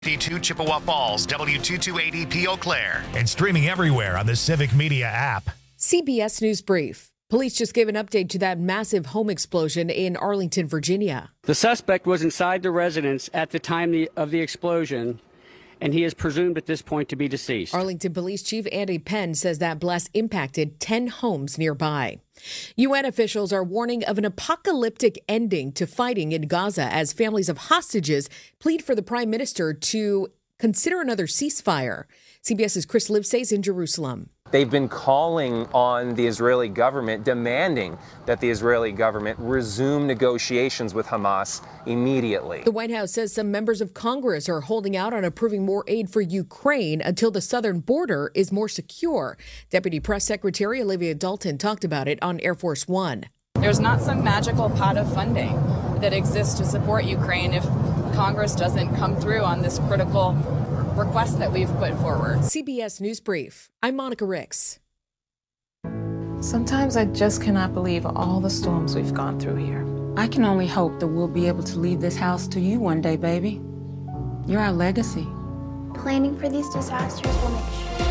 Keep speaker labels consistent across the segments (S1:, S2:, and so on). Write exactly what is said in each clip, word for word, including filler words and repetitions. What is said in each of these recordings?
S1: two Chippewa Falls, W two two eight E P Eau Claire.
S2: And streaming everywhere on the Civic Media app.
S3: C B S News Brief. Police just gave an update to that massive home explosion in Arlington, Virginia.
S4: The suspect was inside the residence at the time of the explosion, and he is presumed at this point to be deceased.
S3: Arlington Police Chief Andy Penn says that blast impacted ten homes nearby. U N officials are warning of an apocalyptic ending to fighting in Gaza as families of hostages plead for the prime minister to consider another ceasefire. CBS's Chris Livesay is in Jerusalem.
S5: They've been calling on the Israeli government, demanding that the Israeli government resume negotiations with Hamas immediately.
S3: The White House says some members of Congress are holding out on approving more aid for Ukraine until the southern border is more secure. Deputy Press Secretary Olivia Dalton talked about it on Air Force One.
S6: There's not some magical pot of funding that exists to support Ukraine if Congress doesn't come through on this critical request that we've put forward.
S3: C B S News Brief. I'm Monica Ricks.
S7: Sometimes I just cannot believe all the storms we've gone through here.
S8: I can only hope that we'll be able to leave this house to you one day, baby. You're our legacy.
S9: Planning for these disasters will make sure.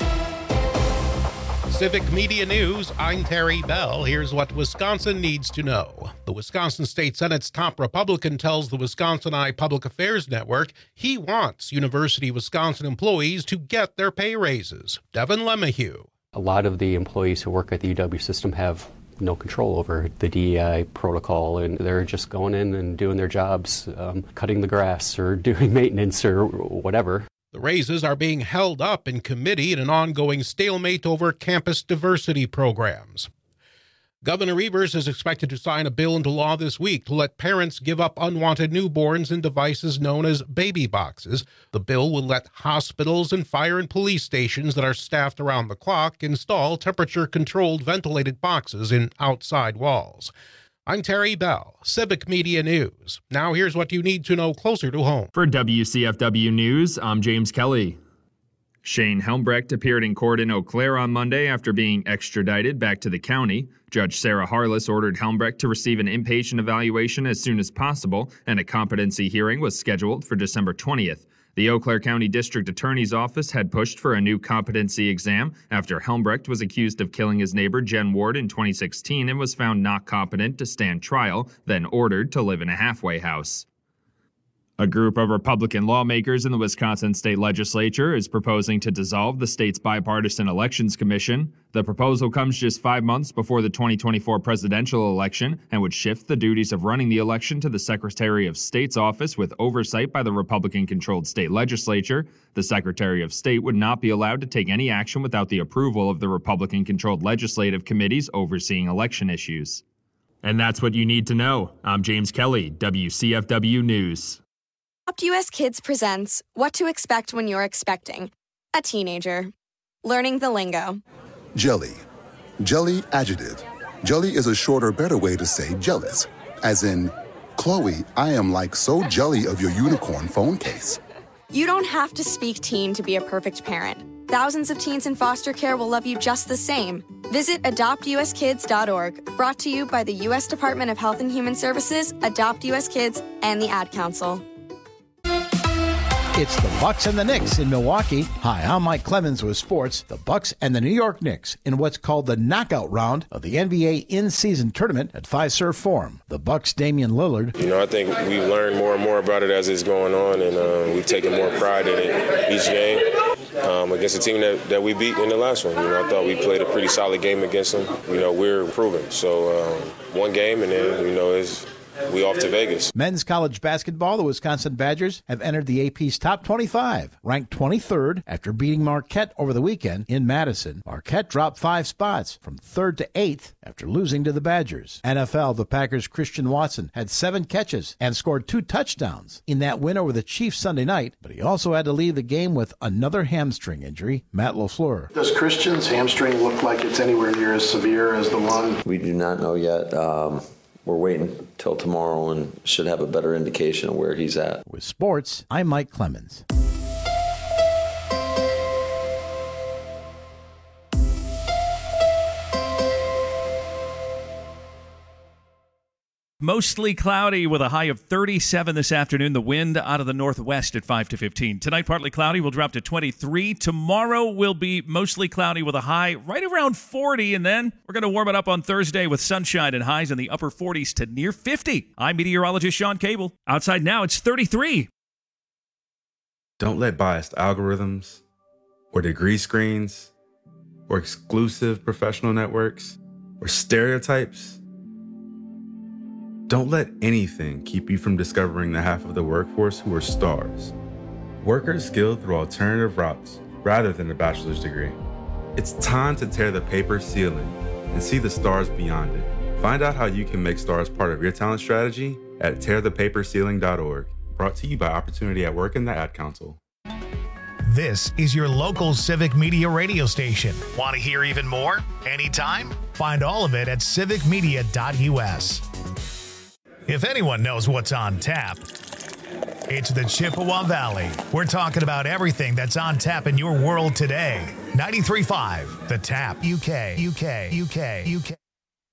S10: Civic Media News, I'm Terry Bell. Here's what Wisconsin needs to know. The Wisconsin State Senate's top Republican tells the Wisconsin Eye Public Affairs Network he wants University of Wisconsin employees to get their pay raises. Devin Lemahue.
S11: A lot of the employees who work at the U W system have no control over the D E I protocol, and they're just going in and doing their jobs, um, cutting the grass or doing maintenance or whatever.
S10: The raises are being held up in committee in an ongoing stalemate over campus diversity programs. Governor Evers is expected to sign a bill into law this week to let parents give up unwanted newborns in devices known as baby boxes. The bill will let hospitals and fire and police stations that are staffed around the clock install temperature-controlled ventilated boxes in outside walls. I'm Terry Bell, Civic Media News. Now here's what you need to know closer to home.
S12: For W C F W News, I'm James Kelly. Shane Helmbrecht appeared in court in Eau Claire on Monday after being extradited back to the county. Judge Sarah Harless ordered Helmbrecht to receive an inpatient evaluation as soon as possible, and a competency hearing was scheduled for December twentieth. The Eau Claire County District Attorney's Office had pushed for a new competency exam after Helmbrecht was accused of killing his neighbor Jen Ward in twenty sixteen and was found not competent to stand trial, then ordered to live in a halfway house. A group of Republican lawmakers in the Wisconsin state legislature is proposing to dissolve the state's bipartisan elections commission. The proposal comes just five months before the twenty twenty-four presidential election and would shift the duties of running the election to the Secretary of State's office with oversight by the Republican-controlled state legislature. The Secretary of State would not be allowed to take any action without the approval of the Republican-controlled legislative committees overseeing election issues. And that's what you need to know. I'm James Kelly, W C F W News.
S13: Adopt U S Kids presents What to Expect When You're Expecting a Teenager. Learning the lingo.
S14: Jelly. Jelly adjective. Jelly is a shorter, better way to say jealous. As in, Chloe, I am like so jelly of your unicorn phone case.
S13: You don't have to speak teen to be a perfect parent. Thousands of teens in foster care will love you just the same. Visit adopt u s kids dot org. Brought to you by the U S Department of Health and Human Services, Adopt U S Kids, and the Ad Council.
S15: It's the Bucks and the Knicks in Milwaukee. Hi, I'm Mike Clemens with sports. The Bucks and the New York Knicks in what's called the knockout round of the N B A in-season tournament at Fiserv Forum. The Bucks' Damian Lillard.
S16: You know, I think we've learned more and more about it as it's going on, and uh, we've taken more pride in it each game um, against the team that, that we beat in the last one. You know, I thought we played a pretty solid game against them. You know, we're improving. So uh, one game, and then, you know, it's we off to Vegas.
S15: Men's college basketball, the Wisconsin Badgers have entered the A P's top twenty-five, ranked twenty-third after beating Marquette over the weekend in Madison. Marquette dropped five spots from third to eighth after losing to the Badgers. N F L, the Packers' Christian Watson had seven catches and scored two touchdowns in that win over the Chiefs Sunday night, but he also had to leave the game with another hamstring injury. Matt LaFleur.
S17: Does Christian's hamstring look like it's anywhere near as severe as the one?
S18: We do not know yet. Um, We're waiting till tomorrow and should have a better indication of where he's at.
S15: With sports, I'm Mike Clemens.
S19: Mostly cloudy with a high of thirty-seven this afternoon. The wind out of the northwest at five to fifteen. Tonight, partly cloudy, will drop to twenty-three. Tomorrow will be mostly cloudy with a high right around forty. And then we're going to warm it up on Thursday with sunshine and highs in the upper forties to near fifty. I'm meteorologist Sean Cable. Outside now, it's thirty-three.
S20: Don't let biased algorithms or degree screens or exclusive professional networks or stereotypes. Don't let anything keep you from discovering the half of the workforce who are stars. Workers skilled through alternative routes rather than a bachelor's degree. It's time to tear the paper ceiling and see the stars beyond it. Find out how you can make stars part of your talent strategy at tear the paper ceiling dot org. Brought to you by Opportunity at Work and the Ad Council.
S2: This is your local Civic Media radio station. Want to hear even more? Anytime? Find all of it at civic media dot u s. If anyone knows what's on tap, it's the Chippewa Valley. We're talking about everything that's on tap in your world today. ninety-three point five, The Tap. U K, U K, U K, U K.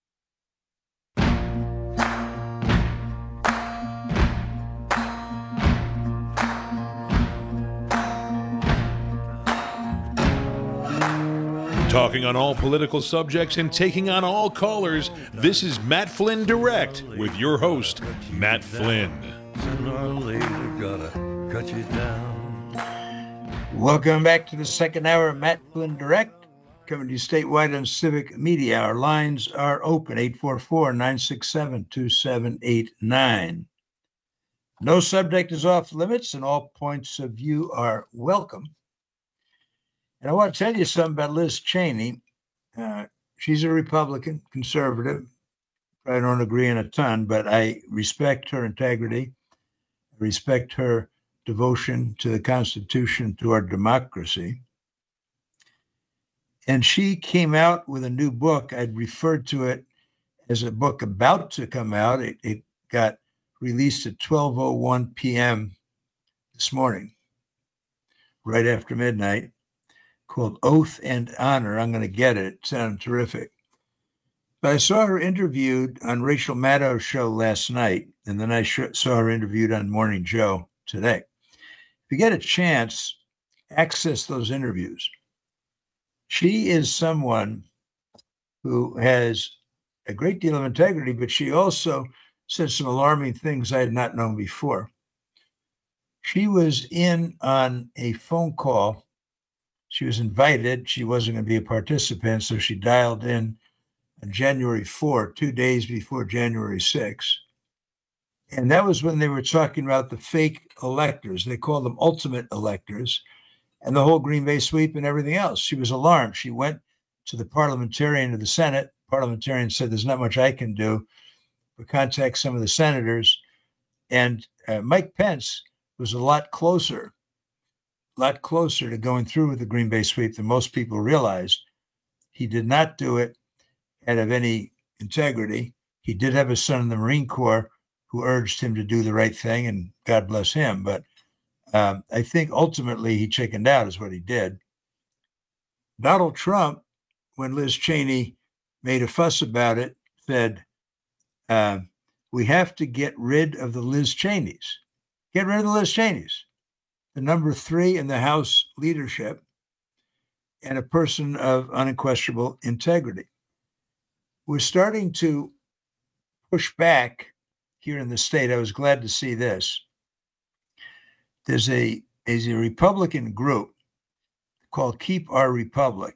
S21: Talking on all political subjects and taking on all callers, this is Matt Flynn Direct with your host, Matt Flynn.
S22: Sooner or later, gotta cut you down.
S23: Welcome back to the second hour of Matt Flynn Direct, coming to you statewide on Civic Media. Our lines are open, eight four four, nine six seven, two seven eight nine. No subject is off limits, and all points of view are welcome. And I want to tell you something about Liz Cheney. Uh, she's a Republican, conservative. I don't agree on a ton, but I respect her integrity. I respect her devotion to the Constitution, to our democracy. And she came out with a new book. I'd referred to it as a book about to come out. It, it got released at twelve oh one p.m. this morning, right after midnight, called Oath and Honor. I'm going to get it. It sounded terrific. But I saw her interviewed on Rachel Maddow's show last night, and then I sh- saw her interviewed on Morning Joe today. If you get a chance, access those interviews. She is someone who has a great deal of integrity, but she also said some alarming things I had not known before. She was in on a phone call. She was invited. She wasn't going to be a participant, so she dialed in on January fourth, two days before January sixth. And that was when they were talking about the fake electors. They called them ultimate electors, and the whole Green Bay sweep and everything else. She was alarmed. She went to the parliamentarian of the Senate. The parliamentarian said, there's not much I can do, but contact some of the senators. And uh, Mike Pence was a lot closer lot closer to going through with the Green Bay sweep than most people realized. He did not do it out of any integrity. He did have a son in the Marine Corps who urged him to do the right thing, and God bless him. But um, I think ultimately he chickened out is what he did. Donald Trump, when Liz Cheney made a fuss about it, said, uh, we have to get rid of the Liz Cheneys. Get rid of the Liz Cheneys. The number three in the House leadership, and a person of unquestionable integrity. We're starting to push back here in the state. I was glad to see this. There's a, there's a Republican group called Keep Our Republic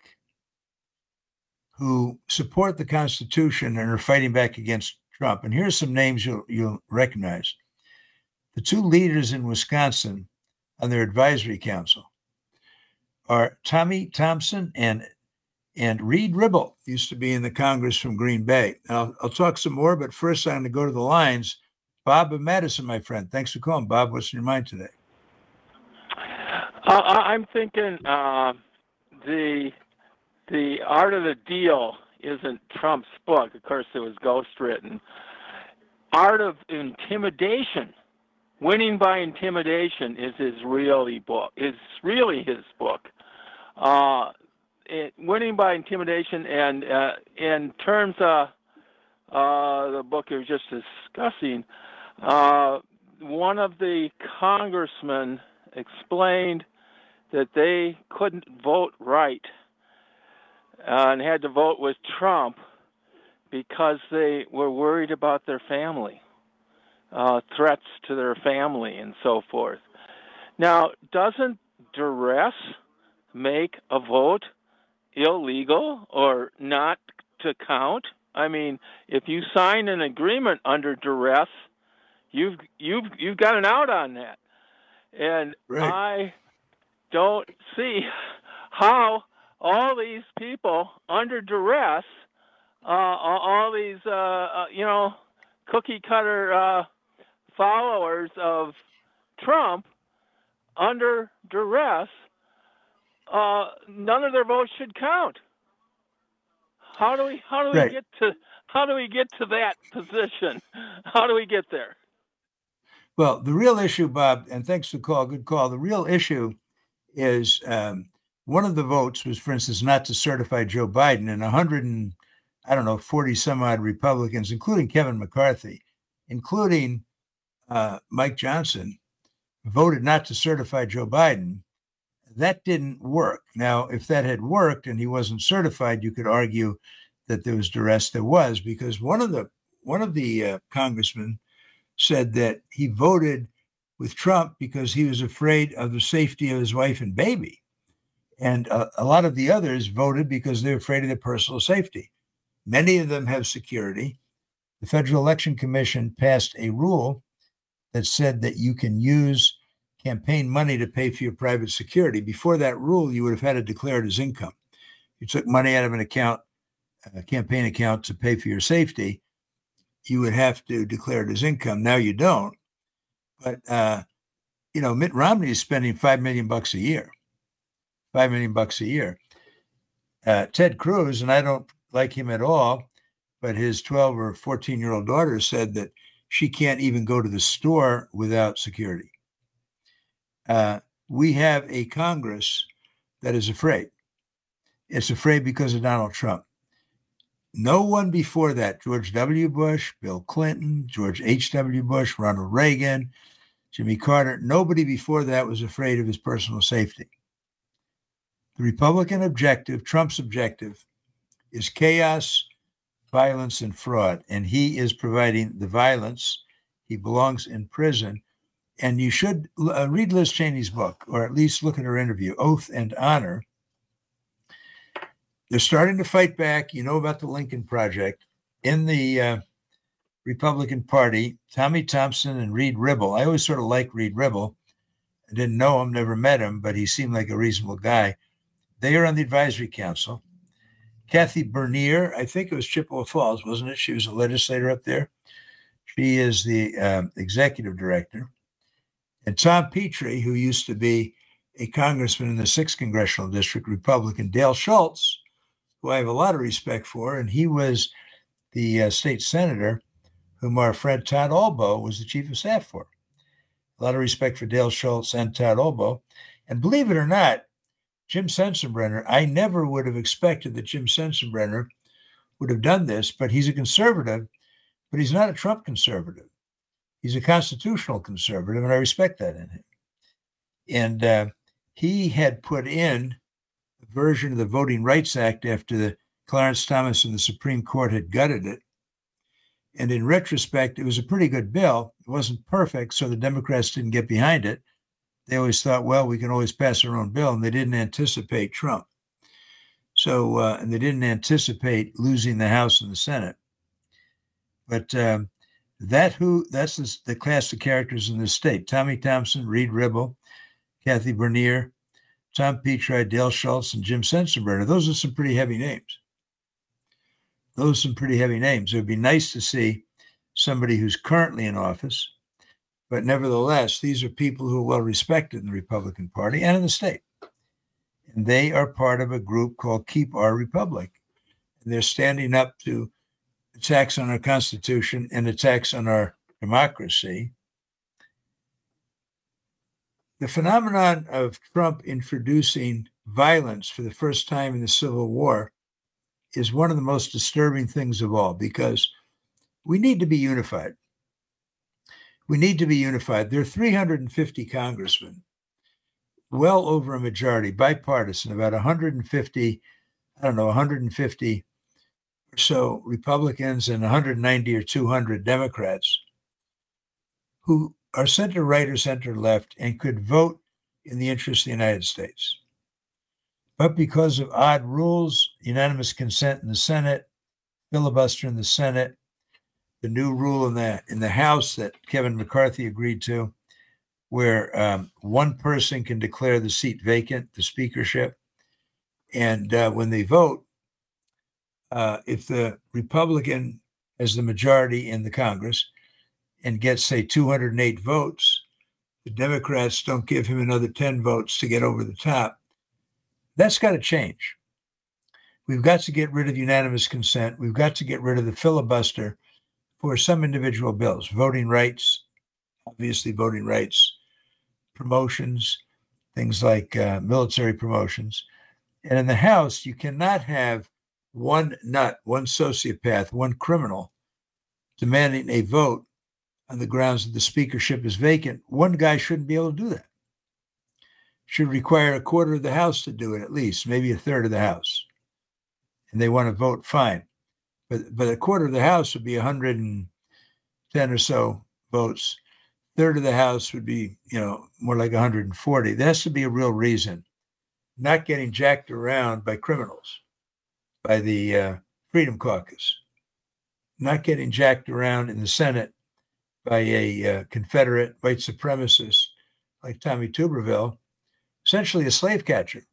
S23: who support the Constitution and are fighting back against Trump. And here's some names you'll, you'll recognize. The two leaders in Wisconsin on their advisory council are Tommy Thompson and and Reed Ribble, used to be in the Congress from Green Bay. I'll, I'll talk some more, but first I'm going to go to the lines. Bob of Madison, my friend. Thanks for calling, Bob. What's in your mind today?
S24: Uh, I'm thinking uh, the the Art of the Deal isn't Trump's book. Of course, it was ghostwritten. Art of Intimidation. Winning by Intimidation is his really book. Is really his book. Uh, it, winning by Intimidation, and uh, in terms of uh, the book you were just discussing, uh, one of the congressmen explained that they couldn't vote right uh, and had to vote with Trump because they were worried about their family, uh, threats to their family and so forth. Now, doesn't duress make a vote illegal or not to count? I mean, if you sign an agreement under duress, you've you've you've got an out on that. And right. I don't see how all these people under duress, uh, all these uh, uh, you know cookie cutter uh, followers of Trump under duress, uh, none of their votes should count. How do we how do
S23: right.
S24: we get to how do we get to that position? How do we get there?
S23: Well, the real issue, Bob, and thanks for the call, good call. The real issue is um, one of the votes was, for instance, not to certify Joe Biden, and a hundred and I don't know, forty some odd Republicans, including Kevin McCarthy, including uh, Mike Johnson, voted not to certify Joe Biden. That didn't work. Now, if that had worked and he wasn't certified, you could argue that there was duress. There was, because one of the one of the uh, congressmen said that he voted with Trump because he was afraid of the safety of his wife and baby. And uh, a lot of the others voted because they're afraid of their personal safety. Many of them have security. The Federal Election Commission passed a rule that said that you can use campaign money to pay for your private security. Before that rule, you would have had to declare it as income. You took money out of an account, a campaign account, to pay for your safety, you would have to declare it as income. Now you don't. But, uh, you know, Mitt Romney is spending five million bucks a year, five million bucks a year. Uh, Ted Cruz, and I don't like him at all, but his twelve or fourteen year old daughter said that she can't even go to the store without security. Uh, we have a Congress that is afraid. It's afraid because of Donald Trump. No one before that, George W. Bush, Bill Clinton, George H W. Bush, Ronald Reagan, Jimmy Carter, nobody before that was afraid of his personal safety. The Republican objective, Trump's objective, is chaos, violence, and fraud. And he is providing the violence. He belongs in prison. And you should uh, read Liz Cheney's book, or at least look at her interview, Oath and Honor. They're starting to fight back. You know about the Lincoln Project. In the uh, Republican Party, Tommy Thompson and Reed Ribble. I always sort of liked Reed Ribble. I didn't know him, never met him, but he seemed like a reasonable guy. They are on the advisory council. Kathy Bernier, I think it was Chippewa Falls, wasn't it? She was a legislator up there. She is the uh, executive director. And Tom Petrie, who used to be a congressman in the sixth Congressional District, Republican, Dale Schultz, who I have a lot of respect for, and he was the uh, state senator whom our friend Todd Albo was the chief of staff for. A lot of respect for Dale Schultz and Todd Albo. And believe it or not, Jim Sensenbrenner, I never would have expected that Jim Sensenbrenner would have done this, but he's a conservative, but he's not a Trump conservative. He's a constitutional conservative, and I respect that in him. And uh, he had put in a version of the Voting Rights Act after the Clarence Thomas and the Supreme Court had gutted it. And in retrospect, it was a pretty good bill. It wasn't perfect, so the Democrats didn't get behind it. They always thought, well, we can always pass our own bill, and they didn't anticipate Trump. So, uh, and they didn't anticipate losing the House and the Senate. But um, that who that's the, the class of characters in this state: Tommy Thompson, Reed Ribble, Kathy Bernier, Tom Petrie, Dale Schultz, and Jim Sensenbrenner. Those are some pretty heavy names. Those are some pretty heavy names. It would be nice to see somebody who's currently in office, but nevertheless, these are people who are well respected in the Republican Party and in the state. And they are part of a group called Keep Our Republic. And they're standing up to attacks on our Constitution and attacks on our democracy. The phenomenon of Trump introducing violence for the first time in the Civil War is one of the most disturbing things of all, because We need to be unified. We need to be unified. There are three hundred fifty congressmen, well over a majority, bipartisan, about one hundred fifty, I don't know, one hundred fifty or so Republicans and one hundred ninety or two hundred Democrats who are center right or center left and could vote in the interest of the United States. But because of odd rules, unanimous consent in the Senate, filibuster in the Senate, the new rule in the in the House that Kevin McCarthy agreed to, where um, one person can declare the seat vacant, the speakership, and uh, when they vote, uh, if the Republican has the majority in the Congress and gets, say, two hundred eight votes, the Democrats don't give him another ten votes to get over the top. That's got to change. We've got to get rid of unanimous consent. We've got to get rid of the filibuster for some individual bills, voting rights, obviously voting rights, promotions, things like uh, military promotions. And in the House, you cannot have one nut, one sociopath, one criminal demanding a vote on the grounds that the speakership is vacant. One guy shouldn't be able to do that. Should require a quarter of the House to do it, at least, maybe a third of the House. And they want to vote, fine. But, but a quarter of the House would be one hundred ten or so votes. Third of the House would be, you know, more like one hundred forty. There has to be a real reason. Not getting jacked around by criminals, by the uh, Freedom Caucus. Not getting jacked around in the Senate by a uh, Confederate white supremacist like Tommy Tuberville, essentially a slave catcher.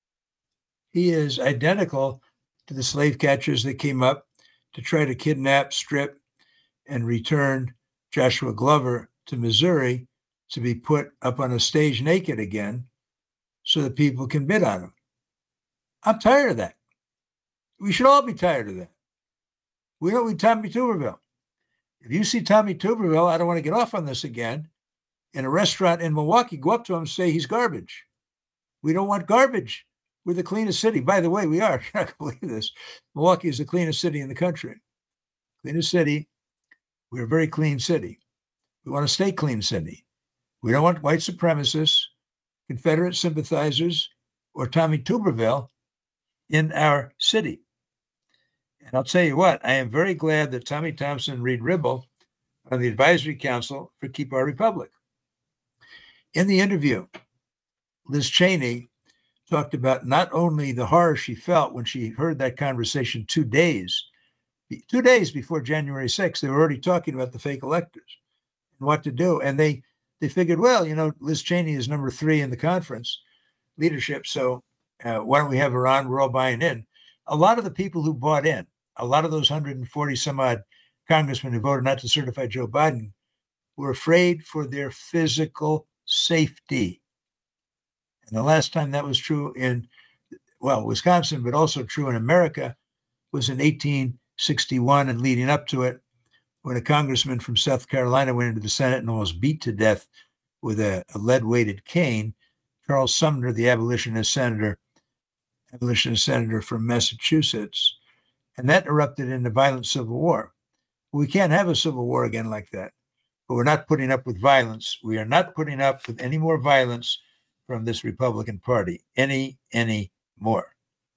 S23: He is identical to the slave catchers that came up to try to kidnap, strip, and return Joshua Glover to Missouri to be put up on a stage naked again so that people can bid on him. I'm tired of that. We should all be tired of that. We don't need Tommy Tuberville. If you see Tommy Tuberville, I don't want to get off on this again, in a restaurant in Milwaukee, go up to him and say he's garbage. We don't want garbage. We're the cleanest city. By the way, we are. You're not going to believe this. Milwaukee is the cleanest city in the country. Cleanest city. We're a very clean city. We want to stay clean city. We don't want white supremacists, Confederate sympathizers, or Tommy Tuberville in our city. And I'll tell you what, I am very glad that Tommy Thompson and Reed Ribble are the advisory council for Keep Our Republic. In the interview, Liz Cheney talked about not only the horror she felt when she heard that conversation two days, two days before January sixth, they were already talking about the fake electors and what to do. And they, they figured, well, you know, Liz Cheney is number three in the conference leadership. So uh, why don't we have her on? We're all buying in. A lot of the people who bought in, a lot of those one hundred forty some odd congressmen who voted not to certify Joe Biden were afraid for their physical safety. And the last time that was true in, well, Wisconsin, but also true in America, was in eighteen sixty-one and leading up to it, when a congressman from South Carolina went into the Senate and almost beat to death with a, a lead-weighted cane, Charles Sumner, the abolitionist senator, abolitionist senator from Massachusetts, and that erupted in a violent civil war. We can't have a civil war again like that, but we're not putting up with violence. We are not putting up with any more violence from this Republican Party, any, any more.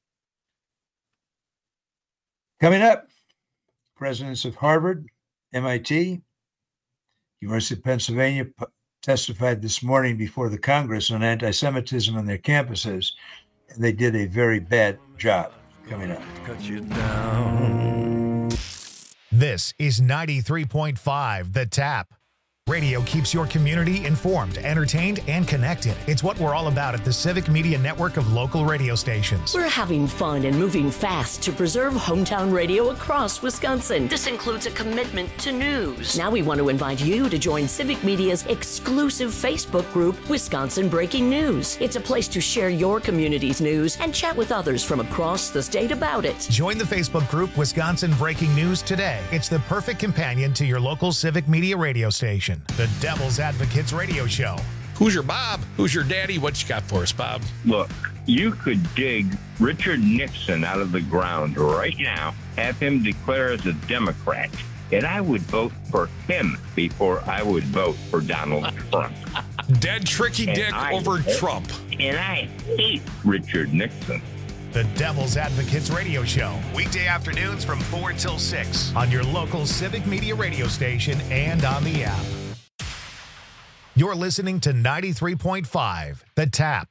S23: Coming up, presidents of Harvard, M I T, University of Pennsylvania p- testified this morning before the Congress on anti-Semitism on their campuses, and they did a very bad job. Coming up.
S22: Cut you down.
S2: This is ninety-three point five The Tap. Radio keeps your community informed, entertained, and connected. It's what we're all about at the Civic Media Network of local radio stations.
S1: We're having fun and moving fast to preserve hometown radio across Wisconsin. This includes a commitment to news. Now we want to invite you to join Civic Media's exclusive Facebook group, Wisconsin Breaking News. It's a place to share your community's news and chat with others from across the state about it.
S2: Join the Facebook group, Wisconsin Breaking News, today. It's the perfect companion to your local Civic Media radio station. The Devil's Advocates Radio Show.
S4: Who's your Bob? Who's your daddy? What you got for us, Bob?
S5: Look, you could dig Richard Nixon out of the ground right now, have him declare as a Democrat, and I would vote for him before I would vote for Donald Trump.
S4: Dead tricky
S5: And
S4: dick
S5: I
S4: over
S5: hate-
S4: Trump.
S5: And I hate Richard Nixon.
S2: The Devil's Advocates Radio Show, weekday afternoons from four till six on your local Civic Media radio station and on the app. You're listening to ninety-three point five, The Tap.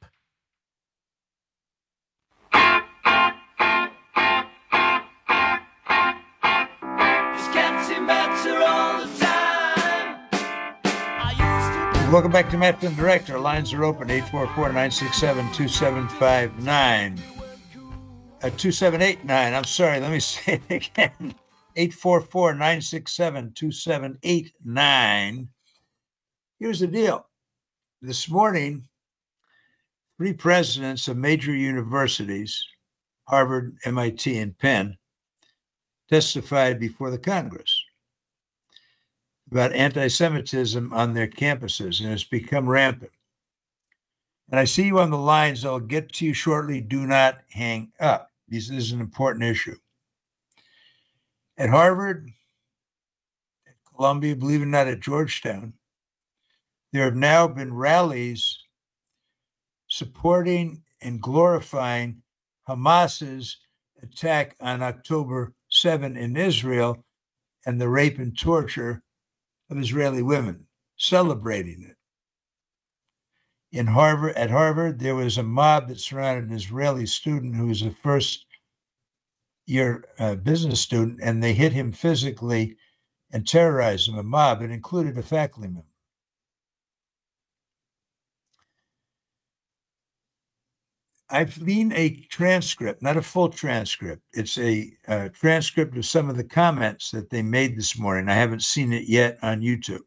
S23: Welcome back to Matt Flynn Direct. Our lines are open, eight four four, nine six seven, two seven five nine. Uh, two seven eight nine, I'm sorry, let me say it again. eight four four, nine six seven, two seven eight nine. Here's the deal. This morning, three presidents of major universities, Harvard, M I T, and Penn, testified before the Congress about anti-Semitism on their campuses, and it's become rampant. And I see you on the lines. I'll get to you shortly. Do not hang up. This is an important issue. At Harvard, at Columbia, believe it or not, at Georgetown, there have now been rallies supporting and glorifying Hamas's attack on October seventh in Israel and the rape and torture of Israeli women, celebrating it. In Harvard, at Harvard, there was a mob that surrounded an Israeli student who was a first-year uh, business student, and they hit him physically and terrorized him. A mob. It included a faculty member. I've seen a transcript, not a full transcript. It's a uh, transcript of some of the comments that they made this morning. I haven't seen it yet on YouTube.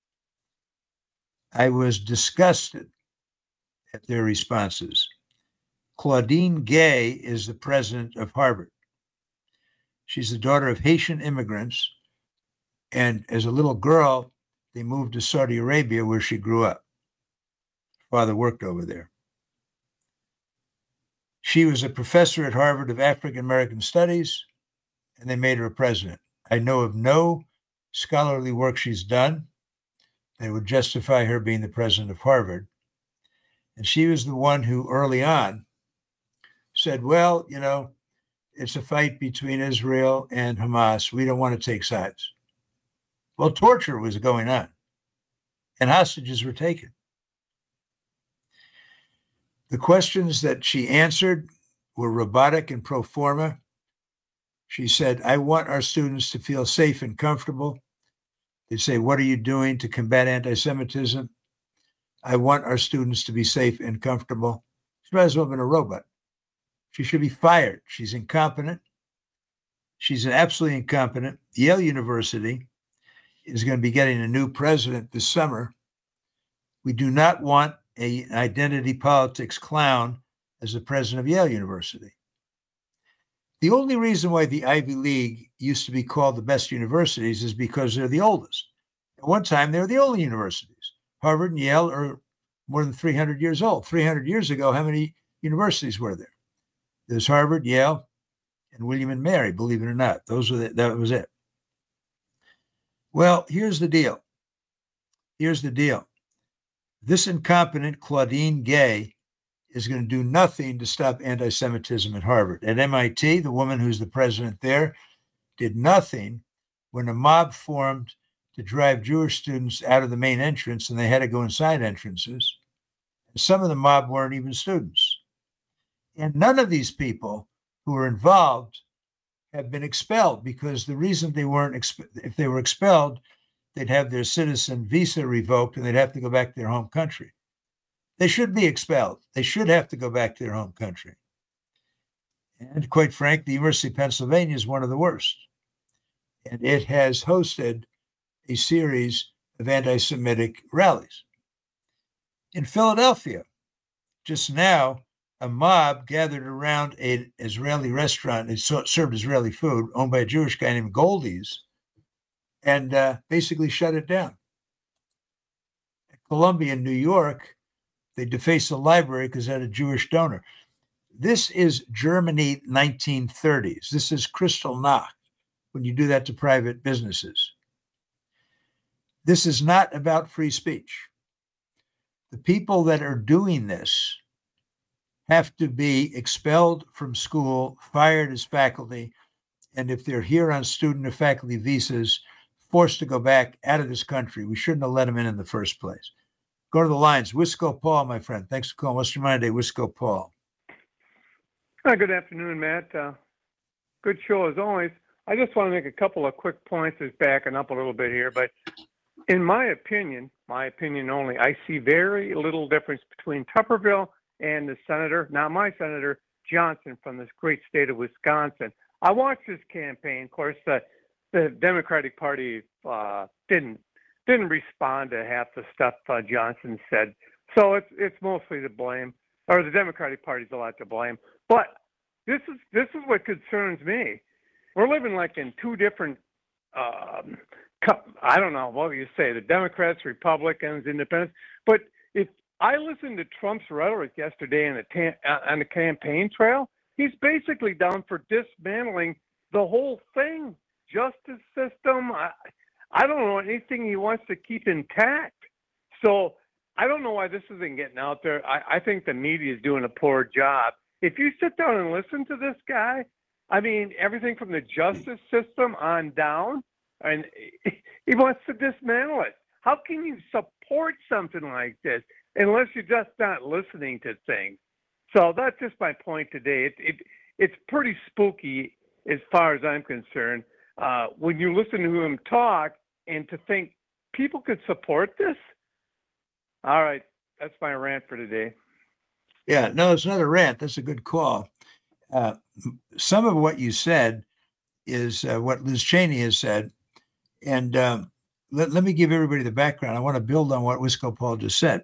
S23: I was disgusted at their responses. Claudine Gay is the president of Harvard. She's the daughter of Haitian immigrants, and as a little girl, they moved to Saudi Arabia, where she grew up. Her father worked over there. She was a professor at Harvard of African American Studies, and they made her a president. I know of no scholarly work she's done that would justify her being the president of Harvard. And she was the one who early on said, well, you know, it's a fight between Israel and Hamas. We don't want to take sides. Well, torture was going on, and hostages were taken. The questions that she answered were robotic and pro forma. She said, I want our students to feel safe and comfortable. They'd say, what are you doing to combat anti-Semitism? I want our students to be safe and comfortable. She might as well have been a robot. She should be fired. She's incompetent. She's absolutely incompetent. Yale University is going to be getting a new president this summer. We do not want a, an identity politics clown as the president of Yale University. The only reason why the Ivy League used to be called the best universities is because they're the oldest. At one time, they were the only universities. Harvard and Yale are more than three hundred years old. three hundred years ago, how many universities were there? There's Harvard, Yale, and William and Mary, believe it or not. Those were the, that was it. Well, here's the deal. Here's the deal. This incompetent Claudine Gay is going to do nothing to stop anti-Semitism at Harvard. At M I T, the woman who's the president there did nothing when a mob formed to drive Jewish students out of the main entrance, and they had to go inside entrances. And some of the mob weren't even students. And none of these people who were involved have been expelled, because the reason they weren't, exp- if they were expelled, they'd have their citizen visa revoked and they'd have to go back to their home country. They should be expelled. They should have to go back to their home country. And quite frankly, the University of Pennsylvania is one of the worst. And it has hosted a series of anti-Semitic rallies. In Philadelphia, just now, a mob gathered around an Israeli restaurant that served Israeli food, owned by a Jewish guy named Goldie's, and uh, basically shut it down. At Columbia in New York, they defaced the library because it had a Jewish donor. This is Germany nineteen thirties. This is Kristallnacht. when you do that to private businesses. This is not about free speech. The people that are doing this have to be expelled from school, fired as faculty, and if they're here on student or faculty visas, forced to go back out of this country. We shouldn't have let them in in the first place. Go to the lines. Wisco Paul, my friend. Thanks for calling. What's your mind today? Wisco Paul.
S3: Hi, good afternoon, Matt. Uh, good show as always. I just want to make a couple of quick points, just backing up a little bit here. But in my opinion, my opinion only, I see very little difference between Tuberville and the senator, not my senator, Johnson from this great state of Wisconsin. I watched this campaign. Of course, the, the Democratic Party uh, didn't didn't respond to half the stuff uh, Johnson said. So it's it's mostly to blame, or the Democratic Party's a lot to blame. But this is this is what concerns me. We're living like in two different, um, I don't know, what do you say, the Democrats, Republicans, Independents. But if I listened to Trump's rhetoric yesterday on the, ta- on the campaign trail, he's basically down for dismantling the whole thing. Justice system, I, I don't know anything he wants to keep intact. So I don't know why this isn't getting out there. I, I think the media is doing a poor job. If you sit down and listen to this guy, I mean, everything from the justice system on down, and he wants to dismantle it. How can you support something like this unless you're just not listening to things? So that's just my point today. It, it it's pretty spooky as far as I'm concerned uh, when you listen to him talk and to think people could support this. All right, that's my rant for today.
S23: Yeah, no, it's another rant. That's a good call. Uh, some of what you said is uh, what Liz Cheney has said. And um, let, let me give everybody the background. I want to build on what Wisco Paul just said.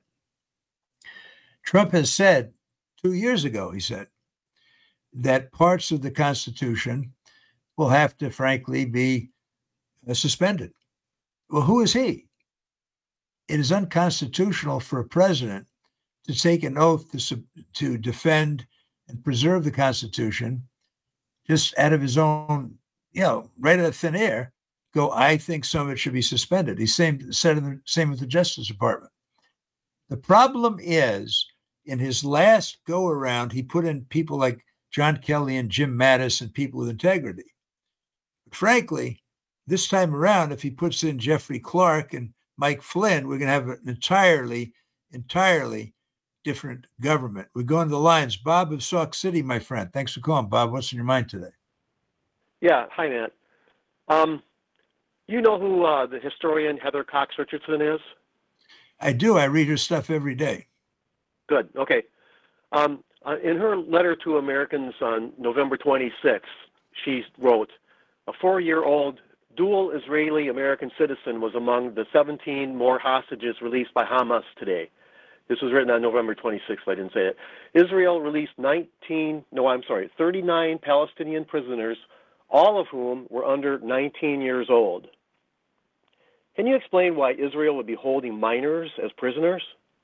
S23: Trump has said two years ago, he said, that parts of the Constitution will have to, frankly, be uh, suspended. Well, who is he? It is unconstitutional for a president to take an oath to, to defend and preserve the Constitution just out of his own, you know, right out of thin air, go, I think some of it should be suspended. He's same, said the same with the Justice Department. The problem is, in his last go-around, he put in people like John Kelly and Jim Mattis and people with integrity. But frankly, this time around, if he puts in Jeffrey Clark and Mike Flynn, we're going to have an entirely, entirely different government. We go into the lines. Bob of Sauk City, my friend. Thanks for calling, Bob. What's in your mind today?
S6: Yeah. Hi, Matt. Um, you know who uh, the historian Heather Cox Richardson is?
S23: I do. I read her stuff every day.
S6: Good. Okay. Um, uh, in her letter to Americans on November twenty-sixth, she wrote, a four-year-old dual Israeli-American citizen was among the seventeen more hostages released by Hamas today. This was written on November twenty-sixth, I didn't say it. Israel released nineteen, no, I'm sorry, thirty-nine Palestinian prisoners, all of whom were under nineteen years old. Can you explain why Israel would be holding minors as prisoners?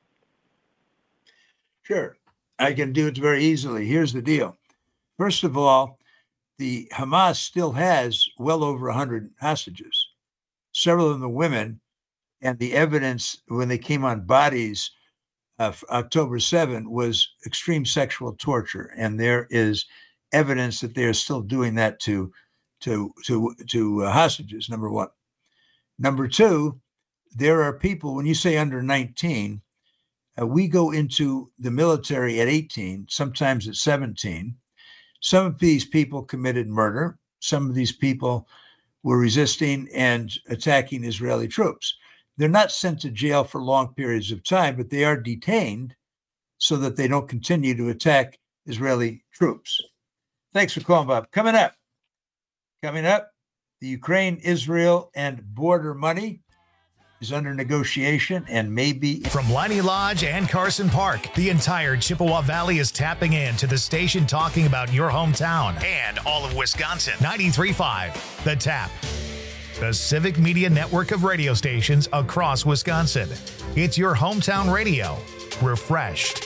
S23: Sure. I can do it very easily. Here's the deal. First of all, the Hamas still has well over one hundred hostages. Several of them are women, and the evidence when they came on bodies of October seventh was extreme sexual torture, and there is evidence that they are still doing that to to to to uh, hostages. Number one. Number two, there are people. When you say under nineteen, uh, we go into the military at eighteen, sometimes at seventeen. Some of these people committed murder. Some of these people were resisting and attacking Israeli troops. They're not sent to jail for long periods of time, but they are detained so that they don't continue to attack Israeli troops. Thanks for calling, Bob. Coming up, coming up, the Ukraine, Israel, and border money is under negotiation and maybe...
S2: From Leinie Lodge and Carson Park, the entire Chippewa Valley is tapping in to the station talking about your hometown and all of Wisconsin. ninety-three point five, The Tap. The Civic Media network of radio stations across Wisconsin. It's your hometown radio. Refreshed.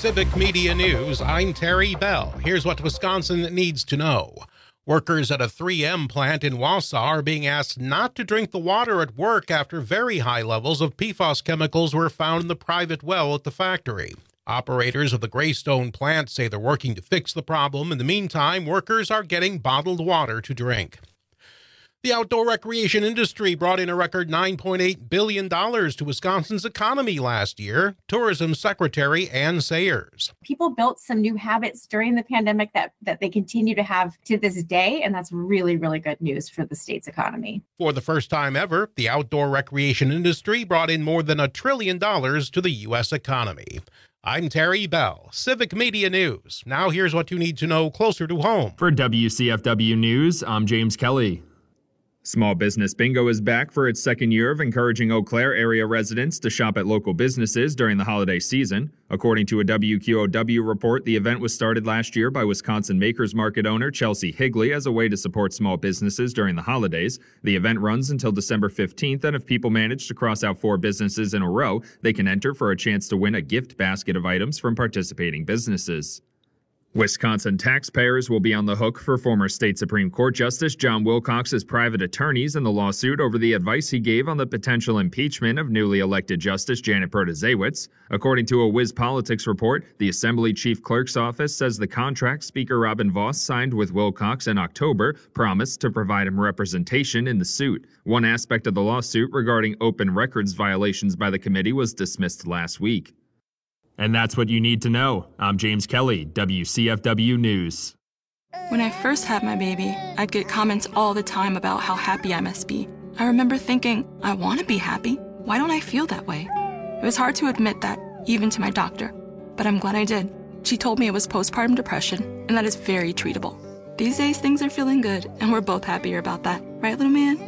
S10: Civic Media News, I'm Terry Bell. Here's what Wisconsin needs to know. Workers at a three M plant in Wausau are being asked not to drink the water at work after very high levels of P FAS chemicals were found in the private well at the factory. Operators of the Greystone plant say they're working to fix the problem. In the meantime, workers are getting bottled water to drink. The outdoor recreation industry brought in a record nine point eight billion dollars to Wisconsin's economy last year. Tourism Secretary Ann Sayers.
S7: People built some new habits during the pandemic that, that they continue to have to this day, and that's really, really good news for the state's economy.
S10: For the first time ever, the outdoor recreation industry brought in more than a trillion dollars to the U S economy. I'm Terry Bell, Civic Media News. Now here's what you need to know closer to home.
S12: For W C F W News, I'm James Kelly. Small Business Bingo is back for its second year of encouraging Eau Claire area residents to shop at local businesses during the holiday season. According to a W Q O W report, the event was started last year by Wisconsin Makers Market owner Chelsea Higley as a way to support small businesses during the holidays. The event runs until December fifteenth, and if people manage to cross out four businesses in a row, they can enter for a chance to win a gift basket of items from participating businesses. Wisconsin taxpayers will be on the hook for former state Supreme Court Justice John Wilcox's private attorneys in the lawsuit over the advice he gave on the potential impeachment of newly elected Justice Janet Protasiewicz. According to a Wiz Politics report, the Assembly Chief Clerk's office says the contract Speaker Robin Voss signed with Wilcox in October promised to provide him representation in the suit. One aspect of the lawsuit regarding open records violations by the committee was dismissed last week. And that's what you need to know. I'm James Kelly, W C F W News.
S8: When I first had my baby, I'd get comments all the time about how happy I must be. I remember thinking, I want to be happy. Why don't I feel that way? It was hard to admit that, even to my doctor. But I'm glad I did. She told me it was postpartum depression, and that is very treatable. These days, things are feeling good, and we're both happier about that. Right, little man?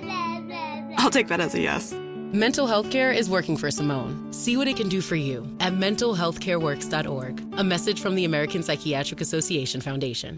S8: I'll take that as a yes.
S9: Mental health care is working for Simone. See what it can do for you at mental health care works dot org. A message from the American Psychiatric Association Foundation.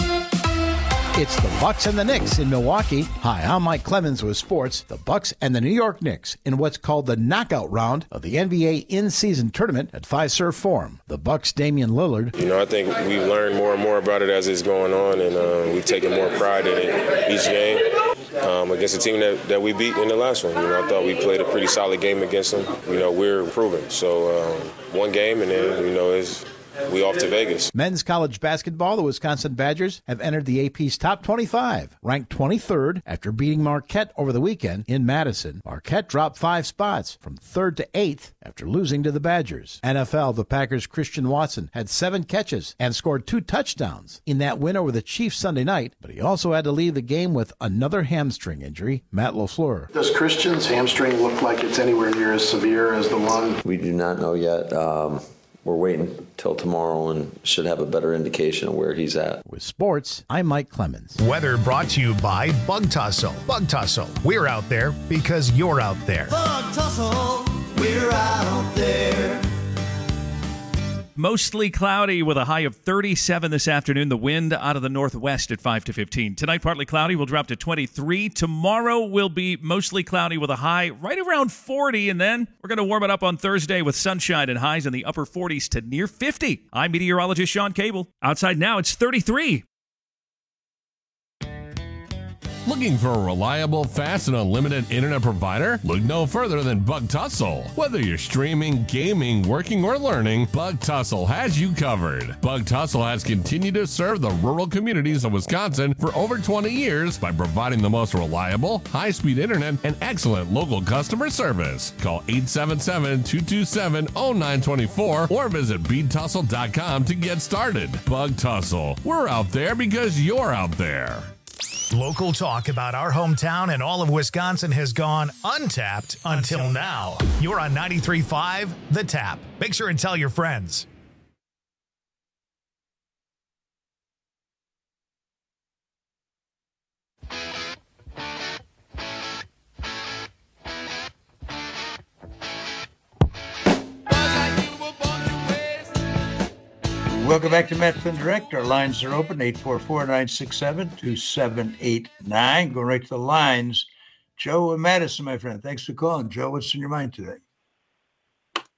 S15: It's the Bucks and the Knicks in Milwaukee. Hi, I'm Mike Clemens with sports. The Bucks and the New York Knicks in what's called the knockout round of the N B A in-season tournament at Fiserv Forum. The Bucks' Damian Lillard.
S16: You know, I think we've learned more and more about it as it's going on, and uh, we've taken more pride in it each game. Um, against a team that, that we beat in the last one. You know, I thought we played a pretty solid game against them. You know, we're improving. So um, one game, and then, you know, it's we off to Vegas.
S15: Men's college basketball, the Wisconsin Badgers have entered the A P's top twenty-five, ranked twenty-third after beating Marquette over the weekend in Madison. Marquette dropped five spots from third to eighth after losing to the Badgers. N F L, the Packers' Christian Watson had seven catches and scored two touchdowns in that win over the Chiefs Sunday night, but he also had to leave the game with another hamstring injury. Matt LaFleur.
S17: Does Christian's hamstring look like it's anywhere near as severe as the one?
S18: We do not know yet. Um, we're waiting till tomorrow and should have a better indication of where he's at.
S15: With sports, I'm Mike Clemens.
S2: Weather brought to you by Bug Tussle. Bug Tussle, we're out there because you're out there.
S11: Bug Tussle, we're out there.
S19: Mostly cloudy with a high of thirty-seven this afternoon. The wind out of the northwest at five to fifteen. Tonight, partly cloudy. We'll drop to twenty-three. Tomorrow will be mostly cloudy with a high right around forty. And then we're going to warm it up on Thursday with sunshine and highs in the upper forties to near fifty. I'm meteorologist Sean Cable. Outside now, it's thirty-three.
S25: Looking for a reliable, fast, and unlimited internet provider? Look no further than Bug Tussle. Whether you're streaming, gaming, working, or learning, Bug Tussle has you covered. Bug Tussle has continued to serve the rural communities of Wisconsin for over twenty years by providing the most reliable, high-speed internet and excellent local customer service. Call eight seven seven, two two seven, zero nine two four or visit bead tussle dot com to get started. Bug Tussle. We're out there because you're out there.
S2: Local talk about our hometown and all of Wisconsin has gone untapped until now. You're on ninety-three point five The Tap. Make sure and tell your friends.
S23: Welcome back to Matt Flynn Direct. Our lines are open, eight four four, nine six seven, two seven eight nine. Go right to the lines. Joe and Madison, my friend. Thanks for calling. Joe, what's in your mind today?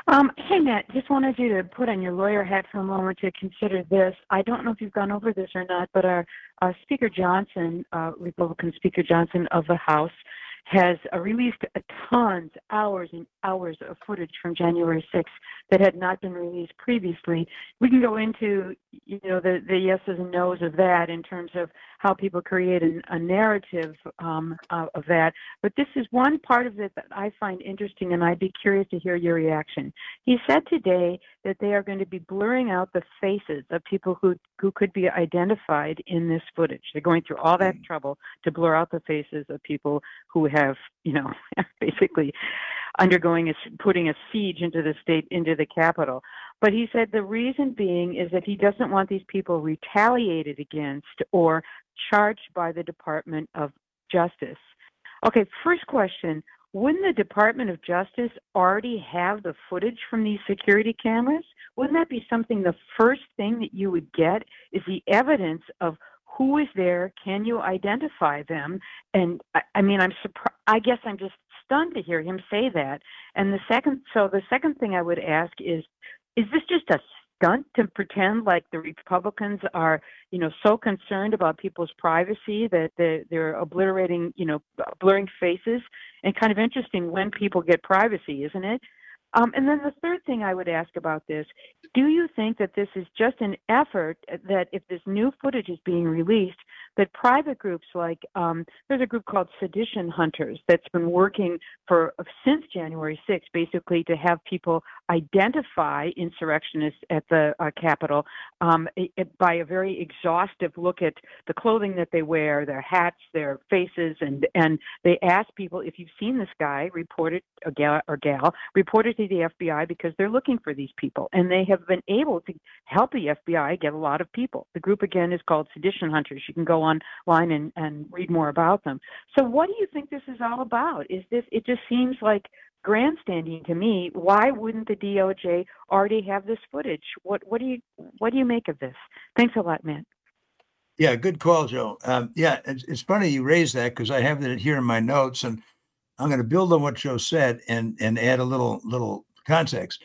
S13: Um, hey, Matt, just wanted you to put on your lawyer hat for a moment to consider this. I don't know if you've gone over this or not, but our, our Speaker Johnson, uh, Republican Speaker Johnson of the House, has uh, released tons, hours and hours of footage from January sixth that had not been released previously. We can go into, you know, the, the yeses and nos of that in terms of how people create a, a narrative um, uh, of that. But this is one part of it that I find interesting, and I'd be curious to hear your reaction. He said today that they are going to be blurring out the faces of people who, who could be identified in this footage. They're going through all that trouble to blur out the faces of people who have, you know, basically undergoing a, putting a siege into the state, into the Capitol. But he said the reason being is that he doesn't want these people retaliated against or charged by the Department of Justice. Okay, first question, wouldn't the Department of Justice already have the footage from these security cameras? Wouldn't that be something, the first thing that you would get is the evidence of who is there? Can you identify them? And I, I mean, I'm surprised. I guess I'm just stunned to hear him say that. And the second, so the second thing I would ask is, is this just a stunt to pretend like the Republicans are, you know, so concerned about people's privacy that they're, they're obliterating, you know, blurring faces? And kind of interesting when people get privacy, isn't it? Um, and then the third thing I would ask about this, do you think that this is just an effort that if this new footage is being released, that private groups like, um, there's a group called Sedition Hunters that's been working for since January sixth, basically to have people identify insurrectionists at the uh, Capitol um, it, it, by a very exhaustive look at the clothing that they wear, their hats, their faces, and, and they ask people, if you've seen this guy, report it, or gal, or gal, report it to the F B I because they're looking for these people. And they have been able to help the F B I get a lot of people. The group, again, is called Sedition Hunters. You can go online and, and read more about them. So what do you think this is all about? Is this, it just seems like grandstanding to me. Why wouldn't the D O J already have this footage? What, what do you, what do you make of this? Thanks a lot, Matt.
S23: Yeah, good call, Joe. Um, yeah, it's, it's funny you raised that because I have it here in my notes, and I'm going to build on what Joe said and, and add a little little context.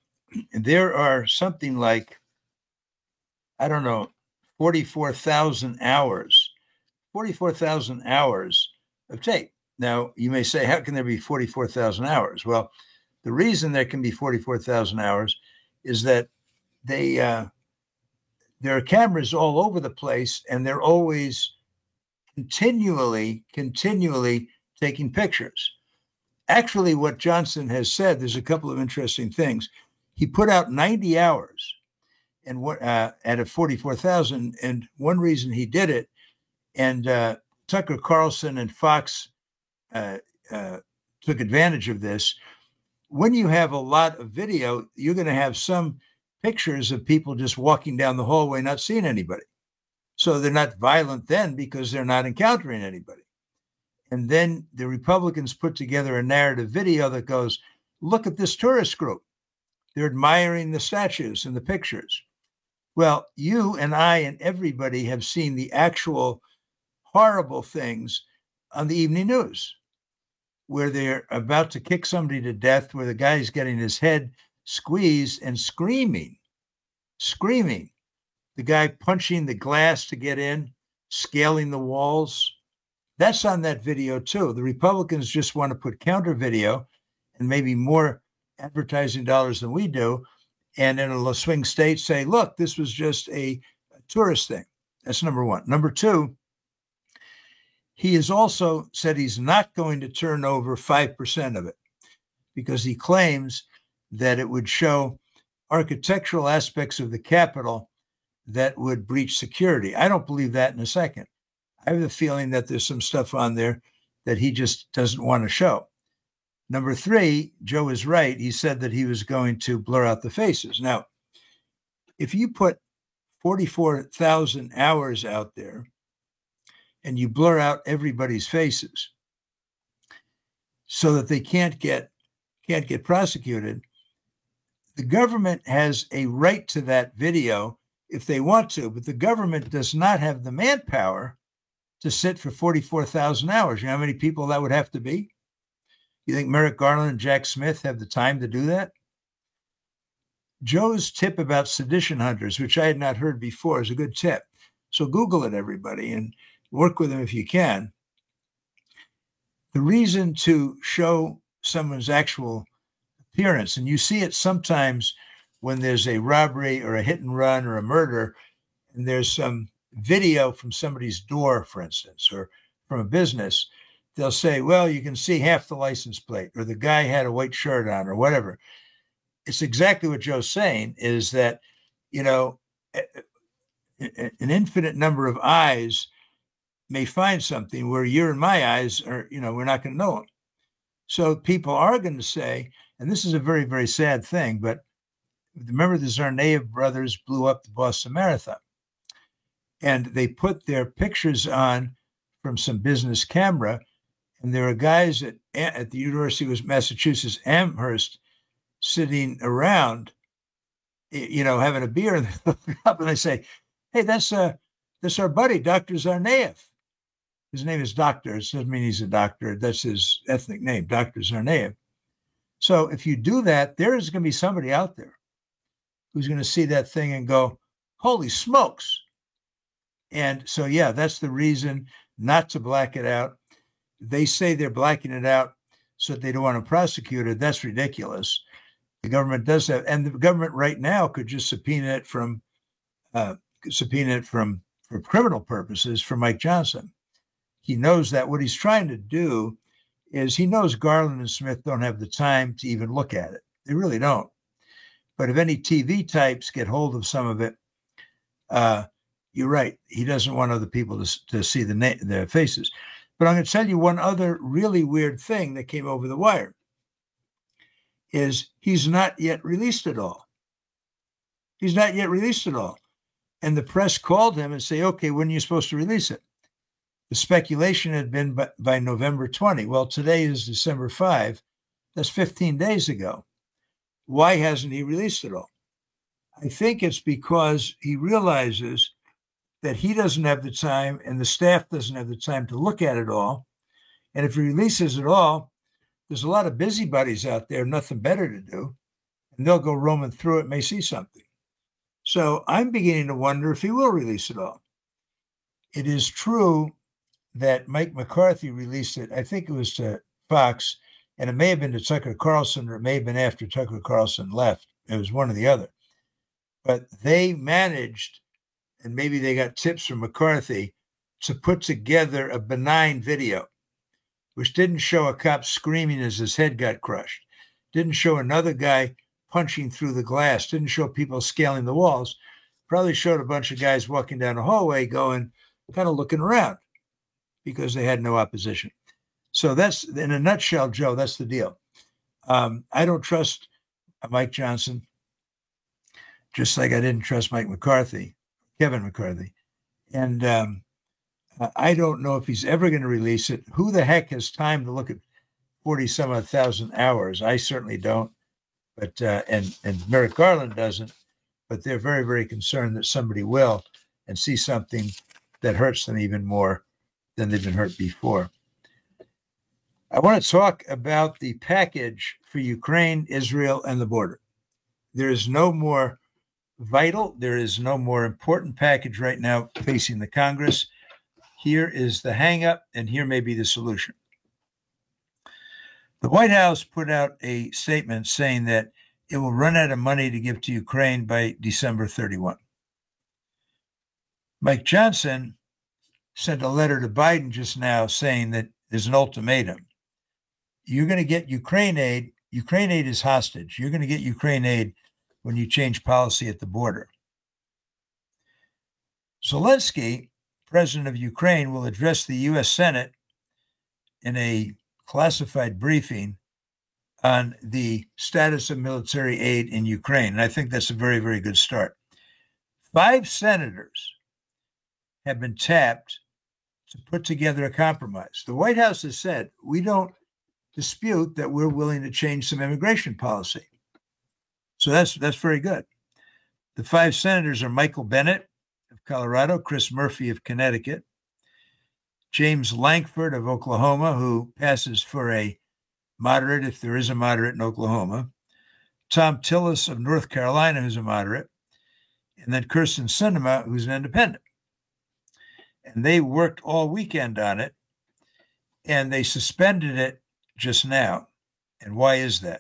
S23: There are something like, I don't know, forty-four thousand hours, forty-four thousand hours of tape. Now, you may say, how can there be forty-four thousand hours? Well, the reason there can be forty-four thousand hours is that they uh, there are cameras all over the place, and they're always continually, continually taking pictures. Actually, what Johnson has said, there's a couple of interesting things. He put out ninety hours and what uh, at a forty-four thousand, and one reason he did it, and uh, Tucker Carlson and Fox uh, uh, took advantage of this. When you have a lot of video, you're going to have some pictures of people just walking down the hallway, not seeing anybody. So they're not violent then because they're not encountering anybody. And then the Republicans put together a narrative video that goes, look at this tourist group. They're admiring the statues and the pictures. Well, you and I and everybody have seen the actual horrible things on the evening news where they're about to kick somebody to death, where the guy's getting his head squeezed and screaming, screaming. The guy punching the glass to get in, scaling the walls. That's on that video too. The Republicans just want to put counter video and maybe more advertising dollars than we do. And in a swing state say, look, this was just a, a tourist thing. That's number one. Number two, he has also said he's not going to turn over five percent of it because he claims that it would show architectural aspects of the Capitol that would breach security. I don't believe that in a second. I have the feeling that there's some stuff on there that he just doesn't want to show. Number three, Joe is right. He said that he was going to blur out the faces. Now, if you put forty-four thousand hours out there and you blur out everybody's faces so that they can't get can't get prosecuted, the government has a right to that video if they want to, but the government does not have the manpower to sit for forty-four thousand hours. You know how many people that would have to be? You think Merrick Garland and Jack Smith have the time to do that? Joe's tip about sedition hunters, which I had not heard before, is a good tip. So Google it, everybody, and work with them if you can. The reason to show someone's actual appearance, and you see it sometimes when there's a robbery or a hit and run or a murder, and there's some video from somebody's door, for instance, or from a business, they'll say, well, you can see half the license plate, or the guy had a white shirt on, or whatever. It's exactly what Joe's saying, is that, you know, an infinite number of eyes may find something where your and my eyes are, you know, we're not going to know them. So people are going to say, and this is a very, very sad thing, but remember the Tsarnaev brothers blew up the Boston Marathon, and they put their pictures on from some business camera, and there are guys at, at the University of Massachusetts Amherst sitting around, you know, having a beer, and they look up and they say, hey, that's uh, that's our buddy, Doctor Tsarnaev. His name is Doctor. It doesn't mean he's a doctor. That's his ethnic name, Doctor Tsarnaev. So if you do that, there is going to be somebody out there who's going to see that thing and go, holy smokes. And so, yeah, that's the reason not to black it out. They say they're blacking it out so that they don't want to prosecute it. That's ridiculous. The government does that. And the government right now could just subpoena it from, uh, subpoena it from, for criminal purposes for Mike Johnson. He knows that. What he's trying to do is he knows Garland and Smith don't have the time to even look at it. They really don't. But if any T V types get hold of some of it, uh, you're right. He doesn't want other people to, to see the na- their faces. But I'm going to tell you one other really weird thing that came over the wire is he's not yet released it all. He's not yet released it all. And the press called him and say, okay, when are you supposed to release it? The speculation had been by, by November twentieth. Well, today is December fifth. That's fifteen days ago. Why hasn't he released it all? I think it's because he realizes that he doesn't have the time and the staff doesn't have the time to look at it all. And if he releases it all, there's a lot of busybodies out there, nothing better to do, and they'll go roaming through it, may see something. So I'm beginning to wonder if he will release it all. It is true that Mike McCarthy released it. I think it was to Fox, and it may have been to Tucker Carlson, or it may have been after Tucker Carlson left. It was one or the other. But they managed, and maybe they got tips from McCarthy, to put together a benign video, which didn't show a cop screaming as his head got crushed, didn't show another guy punching through the glass, didn't show people scaling the walls, probably showed a bunch of guys walking down a hallway going, kind of looking around, because they had no opposition. So that's, in a nutshell, Joe, that's the deal. Um, I don't trust Mike Johnson, just like I didn't trust Mike McCarthy, Kevin McCarthy. And um, I don't know if he's ever going to release it. Who the heck has time to look at forty some odd thousand hours? I certainly don't. But uh, and, and Merrick Garland doesn't. But they're very, very concerned that somebody will and see something that hurts them even more than they've been hurt before. I want to talk about the package for Ukraine, Israel, and the border. There is no more vital, there is no more important package right now facing the Congress. Here is the hang-up, and here may be the solution. The White House put out a statement saying that it will run out of money to give to Ukraine by December thirty-first. Mike Johnson sent a letter to Biden just now saying that there's an ultimatum. You're going to get Ukraine aid. Ukraine aid is hostage. You're going to get Ukraine aid when you change policy at the border. Zelensky, president of Ukraine, will address the U S Senate in a classified briefing on the status of military aid in Ukraine. And I think that's a very, very good start. Five senators have been tapped to put together a compromise. The White House has said, we don't dispute that we're willing to change some immigration policy. So that's that's very good. The five senators are Michael Bennet of Colorado, Chris Murphy of Connecticut, James Lankford of Oklahoma, who passes for a moderate, if there is a moderate in Oklahoma, Tom Tillis of North Carolina, who's a moderate, and then Kirsten Sinema, who's an independent. And they worked all weekend on it, and they suspended it just now. And why is that?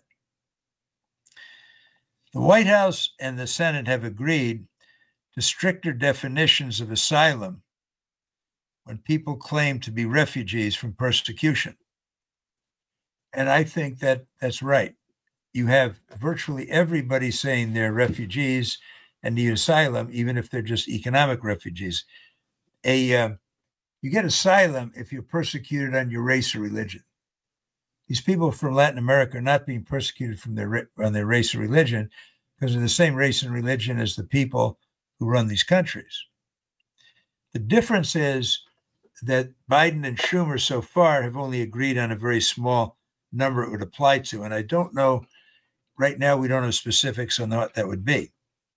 S23: The White House and the Senate have agreed to stricter definitions of asylum when people claim to be refugees from persecution. And I think that that's right. You have virtually everybody saying they're refugees and need asylum, even if they're just economic refugees. A uh, you get asylum if you're persecuted on your race or religion. These people from Latin America are not being persecuted from their on their race or religion because they're the same race and religion as the people who run these countries. The difference is that Biden and Schumer so far have only agreed on a very small number it would apply to, and I don't know. Right now, we don't have specifics on what that would be.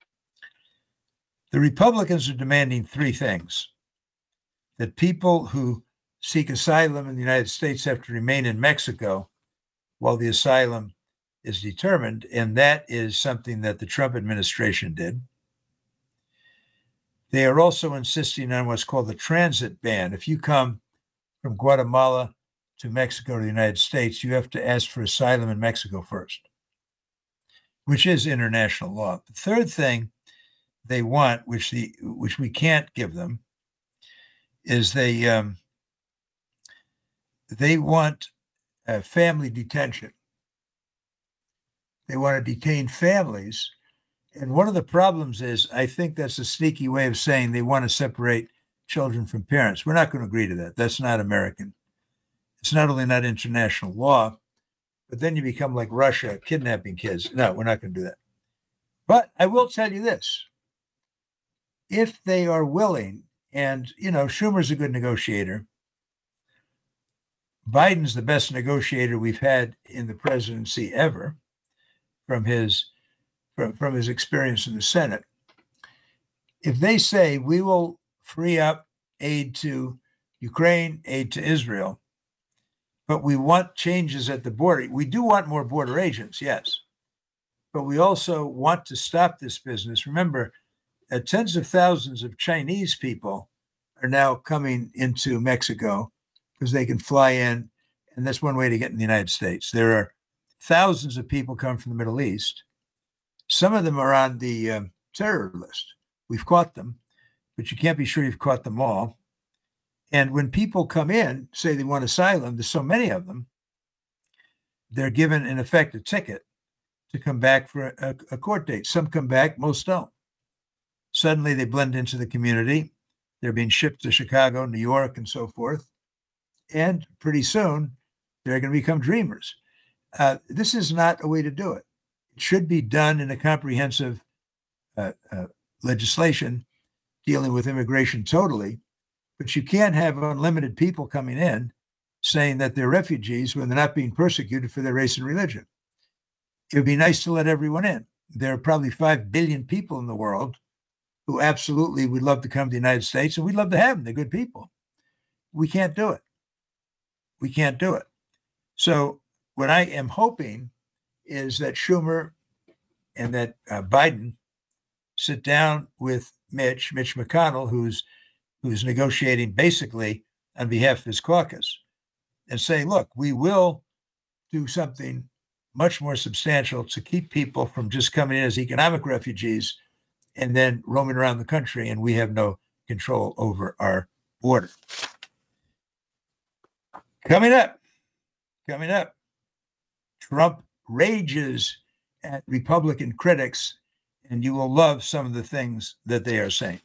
S23: The Republicans are demanding three things: that people who seek asylum in the United States have to remain in Mexico while the asylum is determined, and that is something that the Trump administration did. They are also insisting on what's called the transit ban. If you come from Guatemala to Mexico to the United States, you have to ask for asylum in Mexico first, which is international law. The third thing they want, which the which we can't give them, is they um, they want uh, family detention. They want to detain families. And one of the problems is, I think that's a sneaky way of saying they want to separate children from parents. We're not going to agree to that. That's not American. It's not only not international law, but then you become like Russia, kidnapping kids. No, we're not going to do that. But I will tell you this. If they are willing, and, you know, Schumer's a good negotiator. Biden's the best negotiator we've had in the presidency ever from his from, from his experience in the Senate. If they say we will free up aid to Ukraine, aid to Israel, but we want changes at the border. We do want more border agents, yes. But we also want to stop this business. Remember, uh, tens of thousands of Chinese people are now coming into Mexico because they can fly in, and that's one way to get in the United States. There are thousands of people come from the Middle East. Some of them are on the um, terror list. We've caught them, but you can't be sure you've caught them all. And when people come in, say they want asylum, there's so many of them, they're given, in effect, a ticket to come back for a, a court date. Some come back, most don't. Suddenly they blend into the community. They're being shipped to Chicago, New York, and so forth. And pretty soon, they're going to become dreamers. Uh, this is not a way to do it. It should be done in a comprehensive uh, uh, legislation dealing with immigration totally. But you can't have unlimited people coming in saying that they're refugees when they're not being persecuted for their race and religion. It would be nice to let everyone in. There are probably five billion people in the world who absolutely would love to come to the United States, and we'd love to have them. They're good people. We can't do it. We can't do it. So what I am hoping is that Schumer and that uh, Biden sit down with Mitch, Mitch McConnell, who's who's negotiating basically on behalf of his caucus, and say, look, we will do something much more substantial to keep people from just coming in as economic refugees and then roaming around the country, and we have no control over our border. Coming up, coming up, Trump rages at Republican critics, and you will love some of the things that they are saying.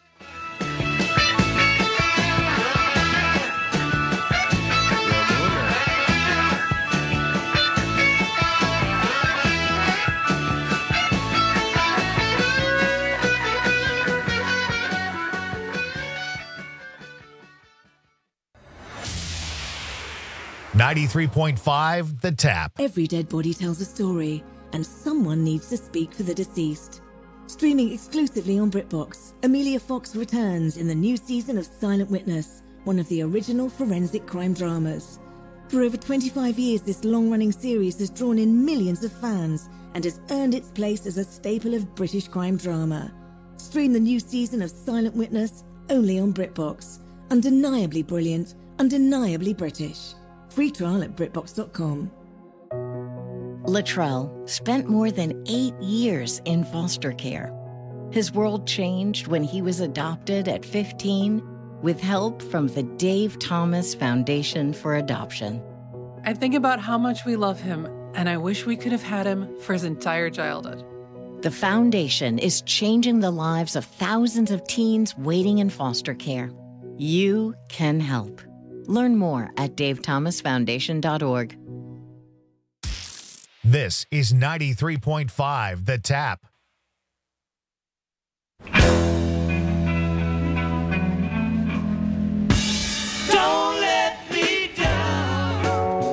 S2: ninety-three point five The Tap.
S14: Every dead body tells a story, and someone needs to speak for the deceased. Streaming exclusively on BritBox, Amelia Fox returns in the new season of Silent Witness, one of the original forensic crime dramas. For over twenty-five years, this long-running series has drawn in millions of fans and has earned its place as a staple of British crime drama. Stream the new season of Silent Witness only on BritBox. Undeniably brilliant, undeniably British. Free trial at BritBox dot com.
S1: Latrell spent more than eight years in foster care. His world changed when he was adopted at fifteen with help from the Dave Thomas Foundation for Adoption.
S20: I think about how much we love him, and I wish we could have had him for his entire childhood.
S1: The foundation is changing the lives of thousands of teens waiting in foster care. You can help. Learn more at dave thomas foundation dot org.
S2: This is ninety-three point five The Tap.
S11: Don't let me down.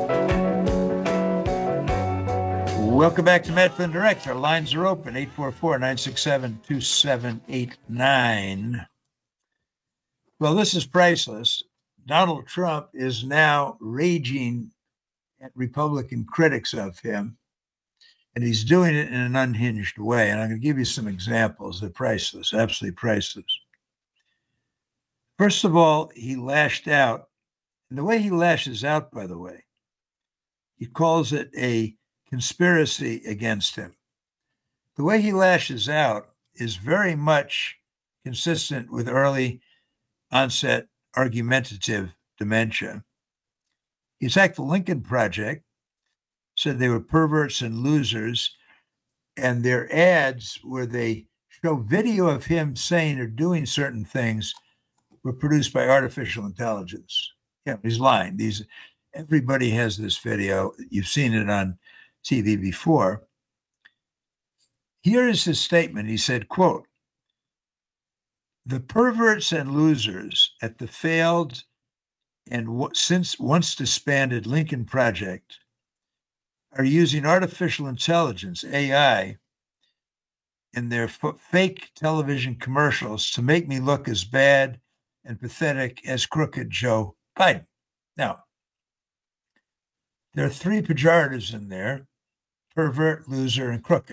S23: Welcome back to Matt Flynn Direct. Our lines are open, eight four four, nine six seven, two seven eight nine. Well, this is priceless. Donald Trump is now raging at Republican critics of him, and he's doing it in an unhinged way. And I'm going to give you some examples. They're priceless, absolutely priceless. First of all, he lashed out. And the way he lashes out, by the way, he calls it a conspiracy against him. The way he lashes out is very much consistent with early onset argumentative dementia. He attacked the Lincoln Project, said they were perverts and losers, and their ads where they show video of him saying or doing certain things were produced by artificial intelligence. Yeah, he's lying. These, everybody has this video. You've seen it on T V before. Here is his statement. He said, quote, "The perverts and losers at the failed and w- since once disbanded Lincoln Project are using artificial intelligence, A I, in their f- fake television commercials to make me look as bad and pathetic as crooked Joe Biden." Now, there are three pejoratives in there: pervert, loser, and crooked.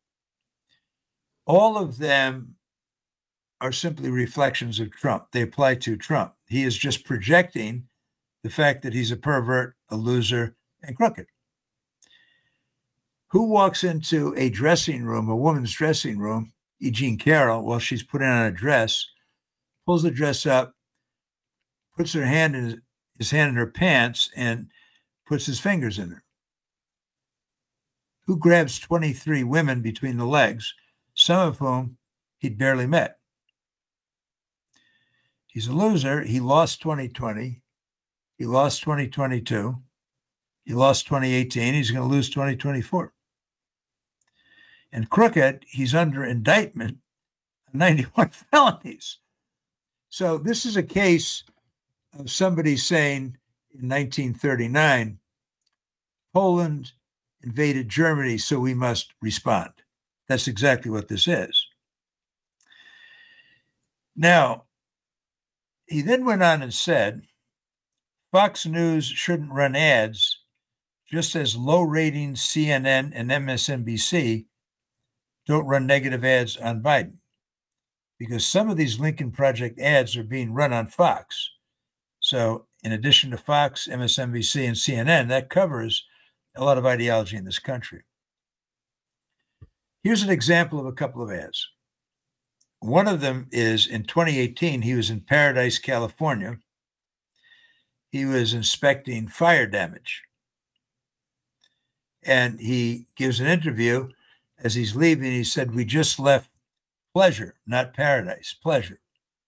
S23: All of them are simply reflections of Trump. They apply to Trump. He is just projecting the fact that he's a pervert, a loser, and crooked. Who walks into a dressing room, a woman's dressing room, E. Jean Carroll, while she's putting on a dress, pulls the dress up, puts her hand in his, his hand in her pants, and puts his fingers in her? Who grabs twenty-three women between the legs, some of whom he'd barely met? He's a loser. He lost twenty twenty. He lost twenty twenty-two. He lost twenty eighteen. He's going to lose twenty twenty-four. And crooked, he's under indictment on ninety-one felonies. So this is a case of somebody saying in nineteen thirty-nine, Poland invaded Germany, so we must respond. That's exactly what this is. Now, he then went on and said, Fox News shouldn't run ads, just as low-rating C N N and M S N B C don't run negative ads on Biden, because some of these Lincoln Project ads are being run on Fox. So in addition to Fox, M S N B C, and C N N, that covers a lot of ideology in this country. Here's an example of a couple of ads. One of them is in twenty eighteen, he was in Paradise, California. He was inspecting fire damage. And he gives an interview. As he's leaving, he said, "We just left pleasure, not paradise, pleasure."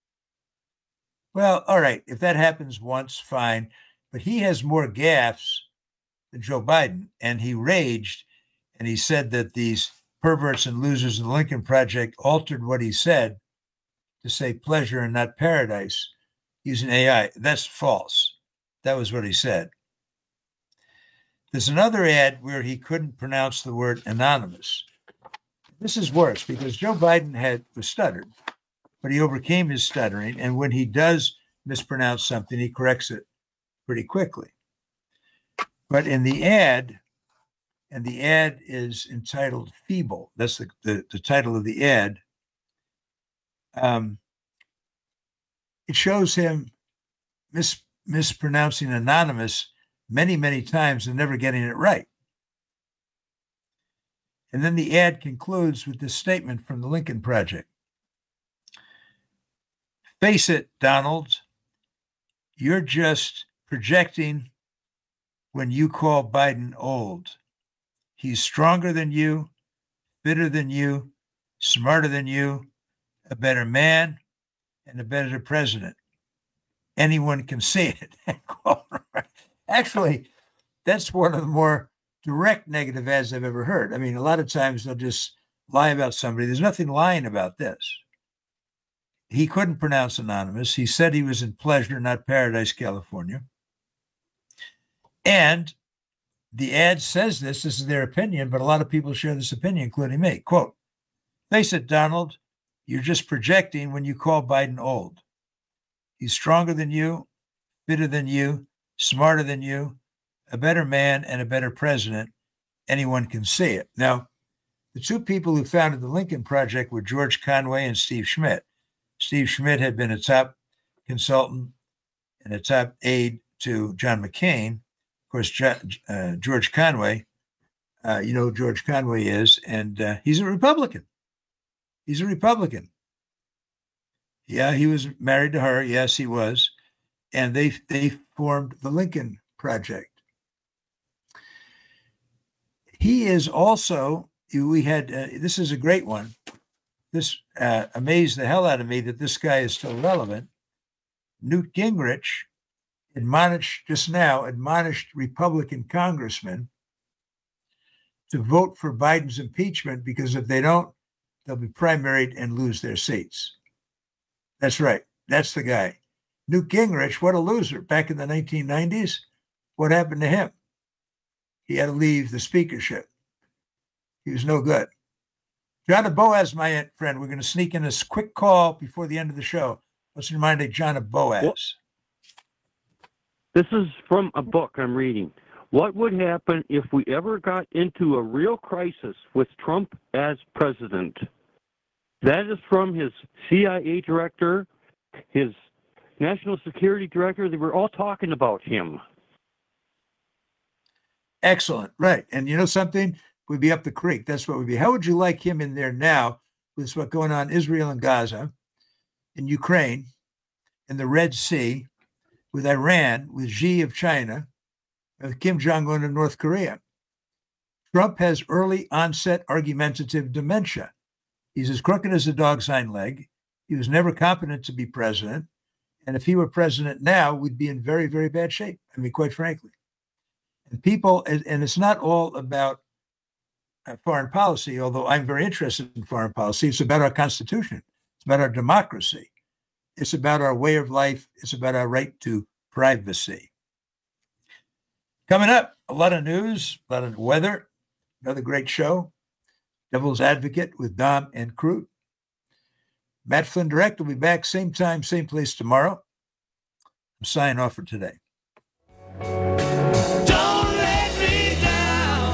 S23: Well, all right, if that happens once, fine. But he has more gaffes than Joe Biden. And he raged, and he said that these perverts and losers of the Lincoln Project altered what he said to say pleasure and not paradise using A I. That's false. That was what he said. There's another ad where he couldn't pronounce the word anonymous. This is worse because Joe Biden had was stuttered, but he overcame his stuttering. And when he does mispronounce something, he corrects it pretty quickly. But in the ad, and the ad is entitled Feeble. That's the, the, the title of the ad. Um, it shows him mis, mispronouncing anonymous many, many times and never getting it right. And then the ad concludes with this statement from the Lincoln Project. Face it, Donald, you're just projecting when you call Biden old. He's stronger than you, fitter than you, smarter than you, a better man, and a better president. Anyone can see it. Actually, that's one of the more direct negative ads I've ever heard. I mean, a lot of times they'll just lie about somebody. There's nothing lying about this. He couldn't pronounce anonymous. He said he was in Pleasure, not Paradise, California. And the ad says this, this is their opinion, but a lot of people share this opinion, including me. Quote, face it, Donald, you're just projecting when you call Biden old. He's stronger than you, fitter than you, smarter than you, a better man and a better president. Anyone can see it. Now, the two people who founded the Lincoln Project were George Conway and Steve Schmidt. Steve Schmidt had been a top consultant and a top aide to John McCain. Of course, uh, George Conway, uh, you know who George Conway is, and uh, he's a Republican. He's a Republican. Yeah, he was married to her. Yes, he was. And they they formed the Lincoln Project. He is also, we had, uh, this is a great one. This uh, amazed the hell out of me that this guy is still relevant. Newt Gingrich admonished, just now, admonished Republican congressmen to vote for Biden's impeachment because if they don't, they'll be primaried and lose their seats. That's right. That's the guy. Newt Gingrich, what a loser. Back in the nineteen nineties, what happened to him? He had to leave the speakership. He was no good. John Boaz, my friend, we're going to sneak in this quick call before the end of the show. Let's remind you, John Boaz.
S4: Well, this is from a book I'm reading. What would happen if we ever got into a real crisis with Trump as president? That is from his C I A director, his national security director. They were all talking about him.
S23: Excellent. Right. And you know something? We'd be up the creek. That's what we'd be. How would you like him in there now with what's going on in Israel and Gaza, in Ukraine, in the Red Sea, with Iran, with Xi of China, with Kim Jong-un of North Korea? Trump has early onset argumentative dementia. He's as crooked as a dog's hind leg. He was never competent to be president. And if he were president now, we'd be in very, very bad shape. I mean, quite frankly. And people, and, and it's not all about uh, foreign policy, although I'm very interested in foreign policy. It's about our Constitution. It's about our democracy. It's about our way of life. It's about our right to privacy. Coming up, a lot of news, a lot of weather, another great show. Devil's Advocate with Dom and Crute. Matt Flynn Direct will be back same time, same place tomorrow. I'm signing off for today.
S11: Don't let me down.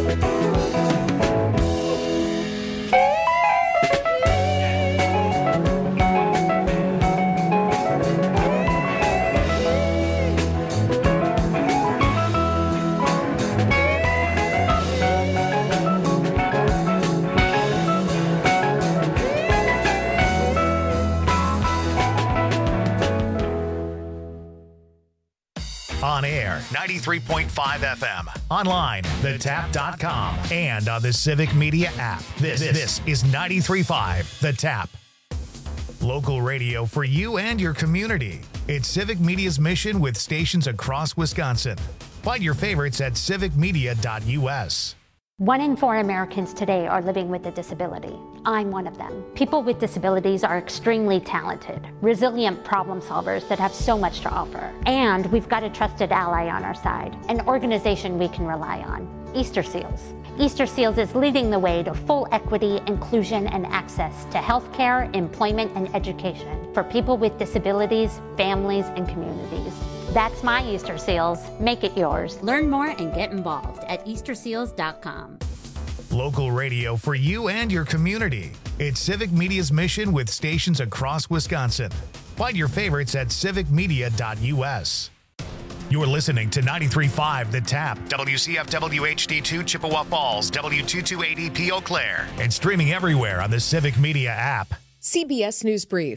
S2: On air, ninety-three point five F M. Online, the tap dot com. And on the Civic Media app. This, this is ninety-three point five The Tap. Local radio for you and your community. It's Civic Media's mission with stations across Wisconsin. Find your favorites at civic media dot U S.
S5: One in four Americans today are living with a disability. I'm one of them. People with disabilities are extremely talented, resilient problem solvers that have so much to offer. And we've got a trusted ally on our side, an organization we can rely on, Easter Seals. Easter Seals is leading the way to full equity, inclusion, and access to healthcare, employment, and education for people with disabilities, families, and communities. That's my Easter Seals. Make it yours.
S3: Learn more and get involved at easter seals dot com.
S2: Local radio for you and your community. It's Civic Media's mission with stations across Wisconsin. Find your favorites at civic media dot u s. You're listening to ninety-three point five The Tap, W C F W H D two Chippewa Falls, W two two eight E P Eau Claire, and streaming everywhere on the Civic Media app.
S6: C B S News Brief.